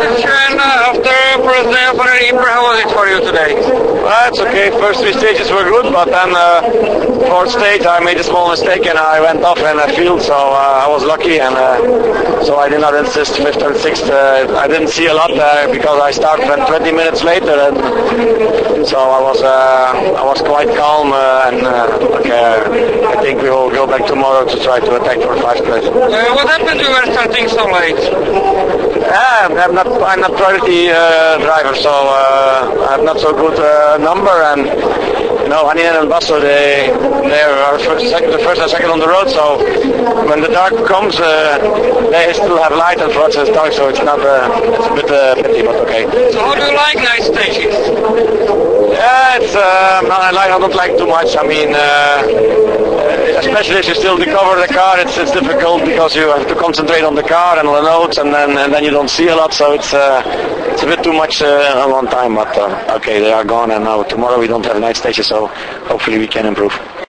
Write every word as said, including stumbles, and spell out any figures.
And uh, after first day of an Ypres, how was it for you today? Well, it's okay. First three stages were good, but then uh, fourth stage I made a small mistake and I went off in a field, so uh, I was lucky, and uh, so I did not insist fifth and sixth. Uh, I didn't see a lot uh, because I started twenty minutes later, and so I was uh, I was quite calm uh, and uh, okay. I think we will go back tomorrow to try to attack for first place. Uh, what happened you were starting so late? Yeah, I'm not I'm not priority uh, driver, so uh, I have not so good uh, number, and you know, Haninen and Basso, they they are first, second, the first and second on the road. So when the dark comes, uh, they still have light, and for us it's dark, so it's not uh, it's a bit uh, pity, but okay. So how do you like night stages? Yeah, it's uh, I like I don't like too much. I mean. Uh, Especially if you still recover the car, it's it's difficult because you have to concentrate on the car and on the notes, and then and then you don't see a lot. So it's uh, it's a bit too much uh, at one time. But uh, okay, they are gone, and now tomorrow we don't have night stages, so hopefully we can improve.